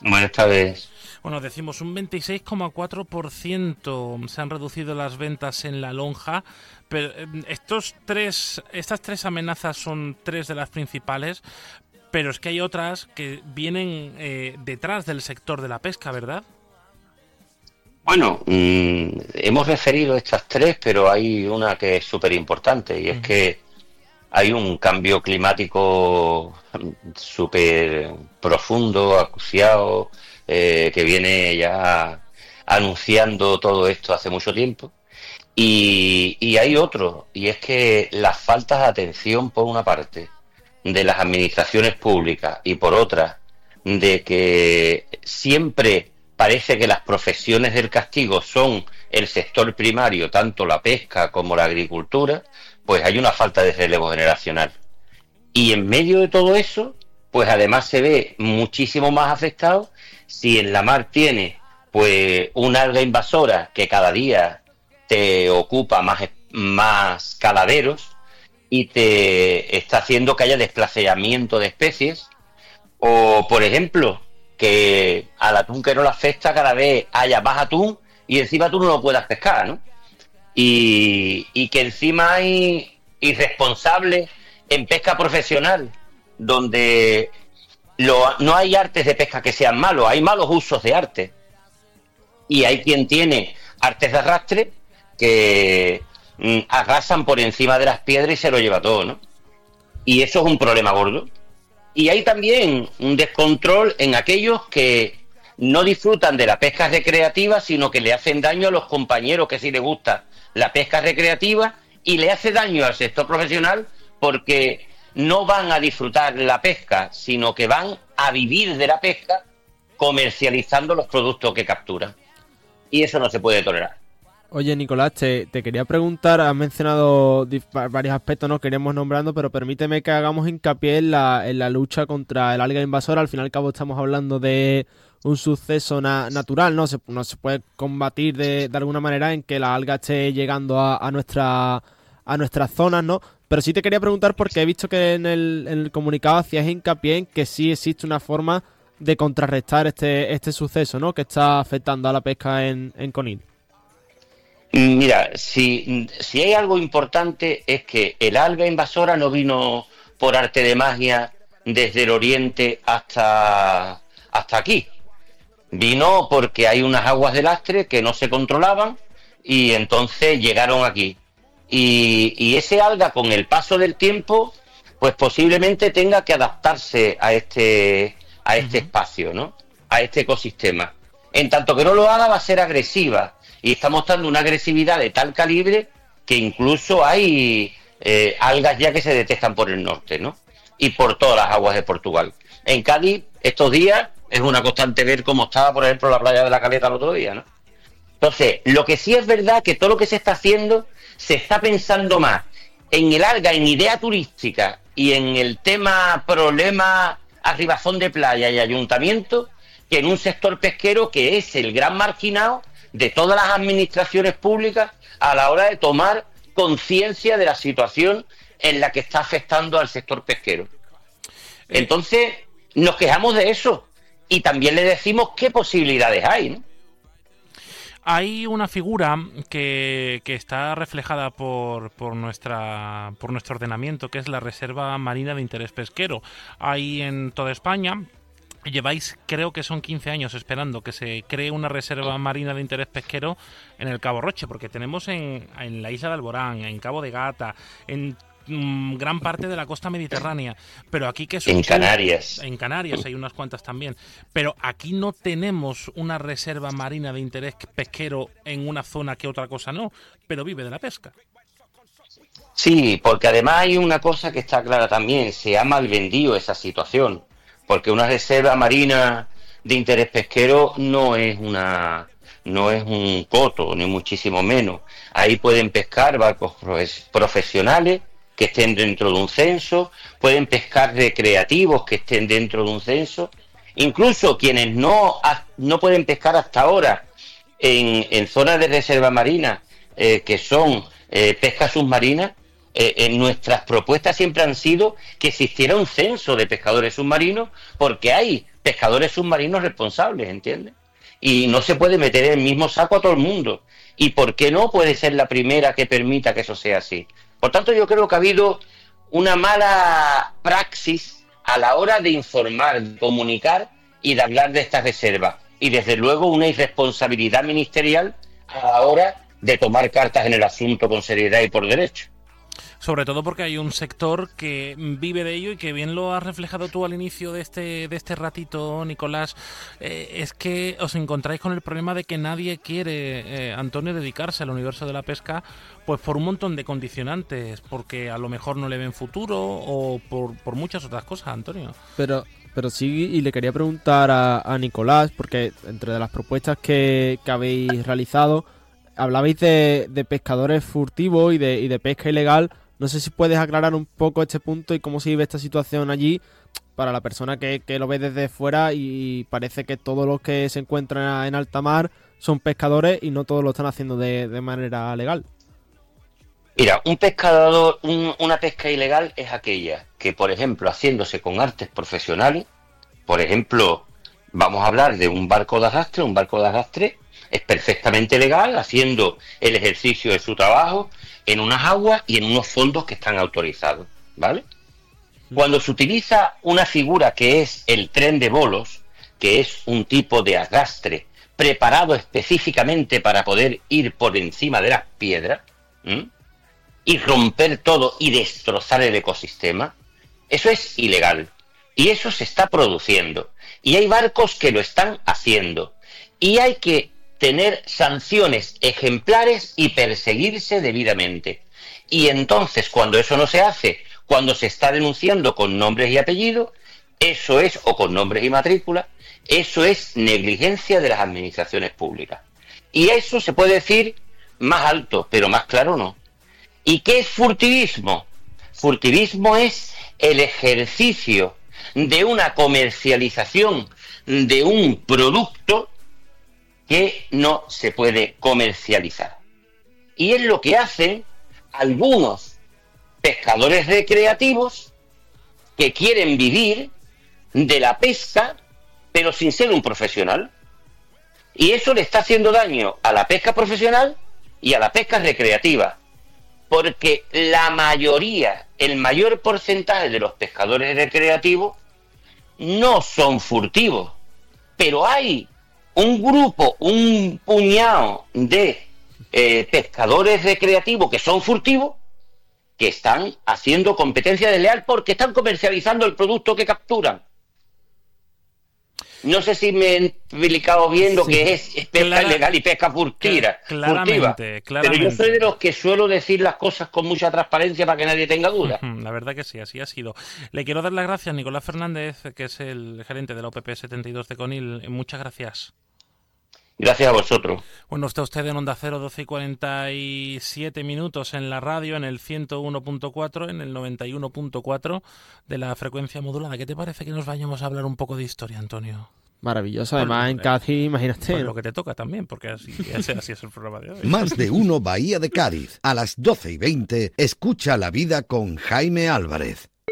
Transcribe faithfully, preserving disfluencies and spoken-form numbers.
Buenas tardes. Bueno, decimos un veintiséis coma cuatro por ciento se han reducido las ventas en la lonja, pero eh, estos tres, estas tres amenazas son tres de las principales, pero es que hay otras que vienen eh, detrás del sector de la pesca, ¿verdad? Bueno, mmm, hemos referido estas tres, pero hay una que es súper importante y es Uh-huh. que hay un cambio climático súper profundo, acuciado, eh, que viene ya anunciando todo esto hace mucho tiempo. Y, y hay otro, y es que las faltas de atención, por una parte, de las administraciones públicas y por otra, de que siempre parece que las profesiones del castigo son el sector primario, tanto la pesca como la agricultura, pues hay una falta de relevo generacional. Y en medio de todo eso, pues además se ve muchísimo más afectado si en la mar tiene pues una alga invasora que cada día te ocupa más, más caladeros y te está haciendo que haya desplazamiento de especies, o por ejemplo que al atún que no le afecta cada vez haya más atún y encima tú no lo puedas pescar, ¿no? Y, y que encima hay irresponsables en pesca profesional, donde lo, no hay artes de pesca que sean malos, hay malos usos de arte. Y hay quien tiene artes de arrastre que mm, arrasan por encima de las piedras y se lo lleva todo, ¿no? Y eso es un problema gordo. Y hay también un descontrol en aquellos que no disfrutan de la pesca recreativa, sino que le hacen daño a los compañeros que sí les gusta la pesca recreativa y le hace daño al sector profesional porque no van a disfrutar la pesca, sino que van a vivir de la pesca comercializando los productos que capturan. Y eso no se puede tolerar. Oye, Nicolás, te, te quería preguntar, has mencionado dif- varios aspectos, ¿no? Que iremos nombrando, pero permíteme que hagamos hincapié en la, en la lucha contra el alga invasora. Al fin y al cabo estamos hablando de un suceso na- natural, ¿no? Se, no se puede combatir de, de alguna manera en que la alga esté llegando a, a, nuestra, a nuestras zonas, ¿no? Pero sí te quería preguntar porque he visto que en el, en el comunicado hacías hincapié en que sí existe una forma de contrarrestar este, este suceso, ¿no? Que está afectando a la pesca en, en Conil. Mira, si, si hay algo importante es que el alga invasora no vino por arte de magia desde el oriente hasta, hasta aquí. Vino porque hay unas aguas de lastre que no se controlaban y entonces llegaron aquí. Y, y ese alga con el paso del tiempo, pues posiblemente tenga que adaptarse a este, a este Uh-huh. espacio, ¿no? A este ecosistema. En tanto que no lo haga va a ser agresiva. Y está mostrando una agresividad de tal calibre que incluso hay eh, algas ya que se detectan por el norte, ¿no? Y por todas las aguas de Portugal. En Cádiz, estos días, es una constante ver cómo estaba, por ejemplo, la playa de la Caleta el otro día, ¿no? Entonces, lo que sí es verdad que todo lo que se está haciendo, se está pensando más en el alga, en idea turística y en el tema problema arribazón de playa y ayuntamiento, que en un sector pesquero que es el gran marginado de todas las administraciones públicas a la hora de tomar conciencia de la situación en la que está afectando al sector pesquero. Entonces, nos quejamos de eso y también le decimos qué posibilidades hay, ¿no? Hay una figura que, que está reflejada por, por, nuestra, por nuestro ordenamiento, que es la Reserva Marina de Interés Pesquero. Hay en toda España. Lleváis, creo que son quince años esperando que se cree una reserva marina de interés pesquero en el Cabo Roche, porque tenemos en, en la isla de Alborán, en Cabo de Gata, en mmm, gran parte de la costa mediterránea, pero aquí que es en Canarias. En Canarias hay unas cuantas también, pero aquí no tenemos una reserva marina de interés pesquero en una zona que otra cosa no, pero vive de la pesca. Sí, porque además hay una cosa que está clara también, se ha malvendido esa situación. Porque una reserva marina de interés pesquero no es una no es un coto, ni muchísimo menos. Ahí pueden pescar barcos profesionales que estén dentro de un censo, pueden pescar recreativos que estén dentro de un censo. Incluso quienes no, no pueden pescar hasta ahora en, en zonas de reserva marina, eh, que son eh, pesca submarina, Eh, en nuestras propuestas siempre han sido que existiera un censo de pescadores submarinos, porque hay pescadores submarinos responsables, ¿entiendes? Y no se puede meter en el mismo saco a todo el mundo. ¿Y por qué no puede ser la primera que permita que eso sea así? Por tanto, yo creo que ha habido una mala praxis a la hora de informar, de comunicar y de hablar de estas reservas. Y desde luego una irresponsabilidad ministerial a la hora de tomar cartas en el asunto con seriedad y por derecho. Sobre todo porque hay un sector que vive de ello y que bien lo has reflejado tú al inicio de este de este ratito, Nicolás. Eh, es que os encontráis con el problema de que nadie quiere, eh, Antonio, dedicarse al universo de la pesca, pues por un montón de condicionantes, porque a lo mejor no le ven futuro o por, por muchas otras cosas, Antonio. Pero pero sí, y le quería preguntar a, a Nicolás, porque entre las propuestas que, que habéis realizado, hablabais de, de pescadores furtivos y de, y de pesca ilegal. No sé si puedes aclarar un poco este punto y cómo se vive esta situación allí para la persona que, que lo ve desde fuera y parece que todos los que se encuentran en alta mar son pescadores y no todos lo están haciendo de, de manera legal. Mira, un pescador, un, una pesca ilegal es aquella que, por ejemplo, haciéndose con artes profesionales, por ejemplo, vamos a hablar de un barco de arrastre, un barco de arrastre es perfectamente legal, haciendo el ejercicio de su trabajo en unas aguas y en unos fondos que están autorizados, ¿vale? Cuando se utiliza una figura que es el tren de bolos, que es un tipo de arrastre preparado específicamente para poder ir por encima de las piedras, ¿m? y romper todo y destrozar el ecosistema, eso es ilegal. Y eso se está produciendo. Y hay barcos que lo están haciendo. Y hay que tener sanciones ejemplares y perseguirse debidamente. Y entonces, cuando eso no se hace, cuando se está denunciando con nombres y apellidos, eso es, o con nombres y matrículas, eso es negligencia de las administraciones públicas. Y eso se puede decir más alto, pero más claro no. ¿Y qué es furtivismo? Furtivismo es el ejercicio de una comercialización de un producto que no se puede comercializar. Y es lo que hacen algunos pescadores recreativos que quieren vivir de la pesca, pero sin ser un profesional. Y eso le está haciendo daño a la pesca profesional y a la pesca recreativa. Porque la mayoría, el mayor porcentaje de los pescadores recreativos no son furtivos. Pero hay un grupo, un puñado de eh, pescadores recreativos que son furtivos, que están haciendo competencia desleal porque están comercializando el producto que capturan. No sé si me he explicado bien lo sí, que es pesca clara, ilegal y pesca furtiva, claramente, furtiva. Pero yo soy de los que suelo decir las cosas con mucha transparencia para que nadie tenga duda. La verdad que sí, así ha sido. Le quiero dar las gracias a Nicolás Fernández, que es el gerente de la O P P setenta y dos de Conil. Muchas gracias. Gracias a vosotros. Bueno, está usted en Onda Cero, doce y cuarenta y siete minutos en la radio, en el ciento uno punto cuatro, en el noventa y uno punto cuatro de la frecuencia modulada. ¿Qué te parece que nos vayamos a hablar un poco de historia, Antonio? Maravilloso, además en Cádiz, imagínate. Pues lo que te toca también, porque así, así es el programa de hoy. Más de uno Bahía de Cádiz. A las doce y veinte, escucha la vida con Jaime Álvarez.